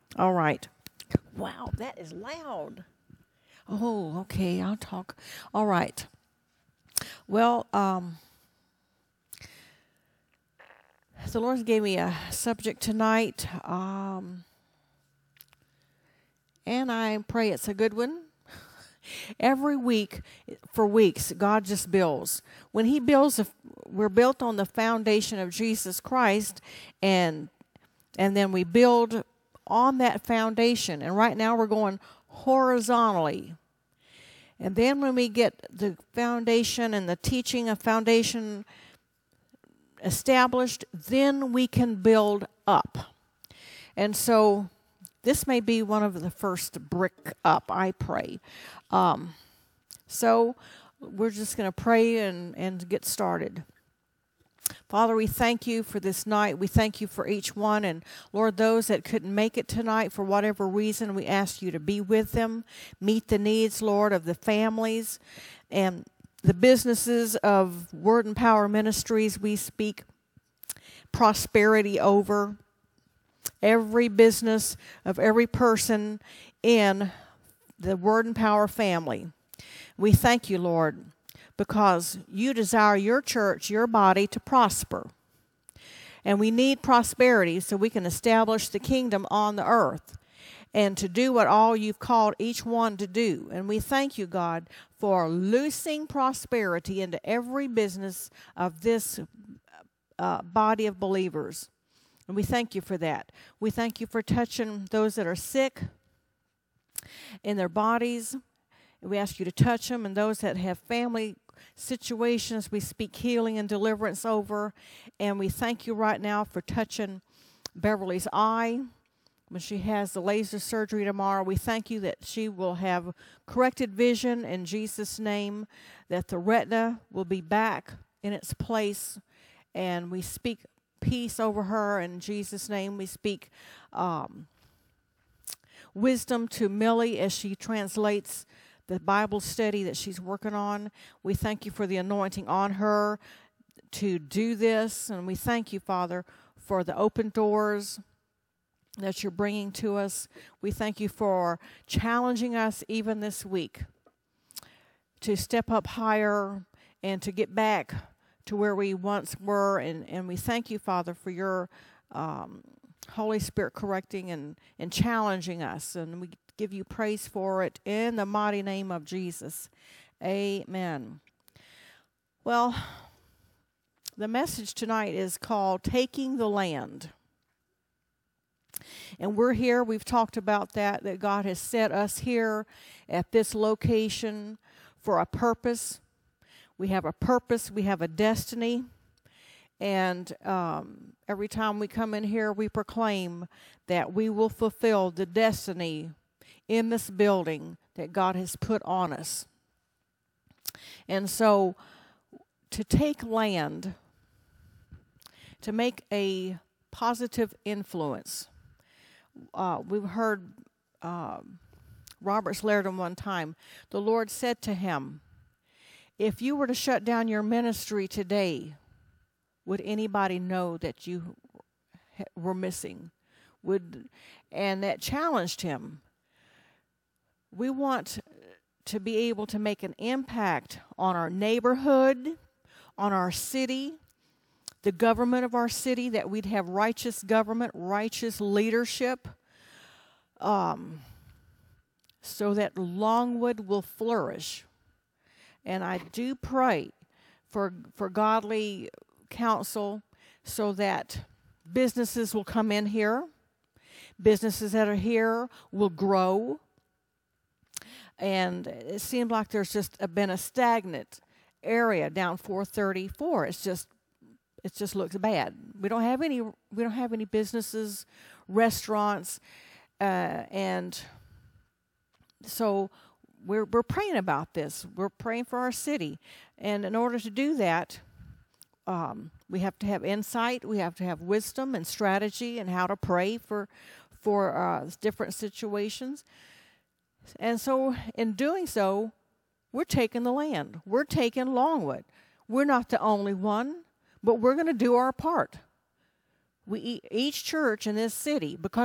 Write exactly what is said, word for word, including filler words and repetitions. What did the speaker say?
All right. Wow, that is loud. Oh, okay, I'll talk. All right. Well, um, the Lord gave me a subject tonight, um, and I pray it's a good one. Every week, for weeks, God just builds. When He builds, a, we're built on the foundation of Jesus Christ, and and then we build on that foundation. And right now, we're going horizontally. And then when we get the foundation and the teaching of foundation established, then we can build up. And so this may be one of the first brick up, I pray. Um, so we're just going to pray and, and get started. Father, we thank you for this night. We thank you for each one. And Lord, those that couldn't make it tonight for whatever reason, we ask you to be with them, meet the needs, Lord, of the families and the businesses of Word and Power Ministries. We speak prosperity over every business of every person in the Word and Power family. We thank you, Lord, because you desire your church, your body, to prosper. And we need prosperity so we can establish the kingdom on the earth and to do what all you've called each one to do. And we thank you, God, for loosing prosperity into every business of this uh, body of believers. And we thank you for that. We thank you for touching those that are sick in their bodies. We ask you to touch them, and those that have family situations, we speak healing and deliverance over. And we thank you right now for touching Beverly's eye when she has the laser surgery tomorrow. We thank you that she will have corrected vision in Jesus' name, that the retina will be back in its place, and we speak peace over her in Jesus' name. We speak um, wisdom to Millie as she translates the Bible study that she's working on. We thank you for the anointing on her to do this. And we thank you, Father, for the open doors that you're bringing to us. We thank you for challenging us even this week to step up higher and to get back to where we once were. And, and we thank you, Father, for your um, Holy Spirit correcting and, and challenging us. And we give you praise for it in the mighty name of Jesus. Amen. Well, the message tonight is called Taking the Land. And we're here, we've talked about that, that God has set us here at this location for a purpose. We have a purpose, we have a destiny. And um, every time we come in here, we proclaim that we will fulfill the destiny in this building that God has put on us. And so to take land, to make a positive influence, uh, we've heard uh, Robert Slaridan one time, the Lord said to him, if you were to shut down your ministry today, would anybody know that you were missing? Would, and that challenged him. We want to be able to make an impact on our neighborhood, on our city, the government of our city, that we'd have righteous government, righteous leadership, um, so that Longwood will flourish. And I do pray for for godly counsel so that businesses will come in here, businesses that are here will grow. And it seems like there's just a, been a stagnant area down four thirty-four. It's just, it just looks bad. We don't have any. We don't have any businesses, restaurants, uh, and so we're we're praying about this. We're praying for our city, and in order to do that, um, we have to have insight. We have to have wisdom and strategy and how to pray for for uh, different situations. And so in doing so, we're taking the land. We're taking Longwood. We're not the only one, but we're going to do our part. We each church in this city, because